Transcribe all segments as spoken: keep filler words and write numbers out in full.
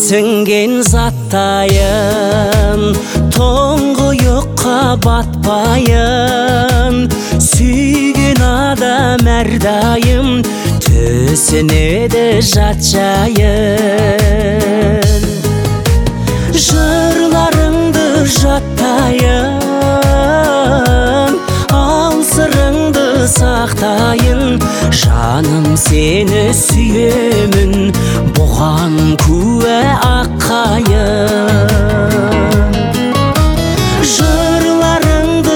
сіңген заттайын, тұңғиыққа батпайын. Сүйген адам әрдайым түсінеді жат жайын. Жырларыңды жаттайын, ал сырыңды сақтайын. Жаным, сені сүйемін, бұған куә аққайын. Жырларыңды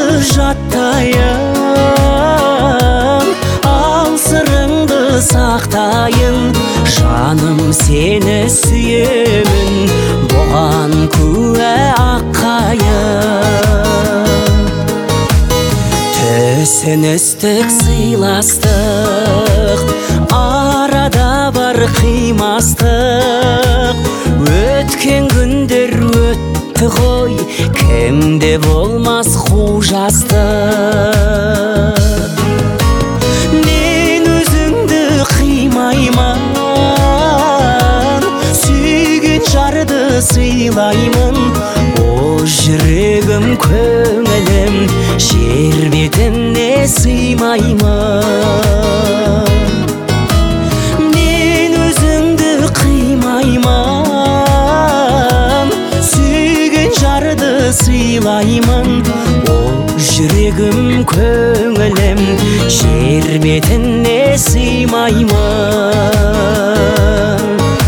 жаттайын, ал сырыңды сақтайын. Жаным, сені сүйемін, бұған куә аққайын. Түсіністік, сыйластық, арада бар қимастық. Өткен күндер өтті ғой, кімде болмас қужастық. Мен өзіңді қимаймын, сүйген жарды сыйлаймын. О жүрегім, көңілім, жер бетіне сыймаймын. Мен өзіңді қимаймын, сүйген жарды сыйлаймын. О жүрегім, көңілім, жер бетіне сыймаймын.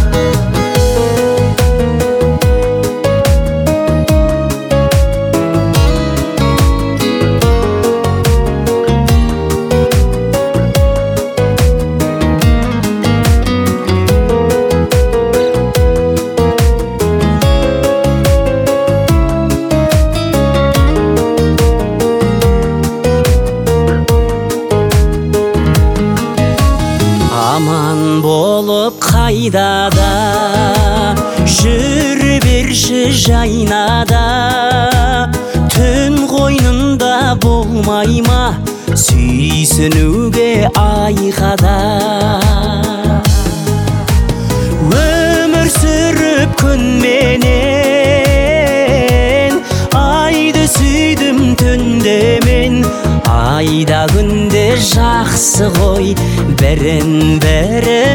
Аман болып қайда да, жүре берші жайнада. Түн қойнында болмай ма, сүйсінуге айқада. Өмір сүріп күнменен, айды сүйдім түнде мен. Айда күнде жақсы ғой, бірін бірі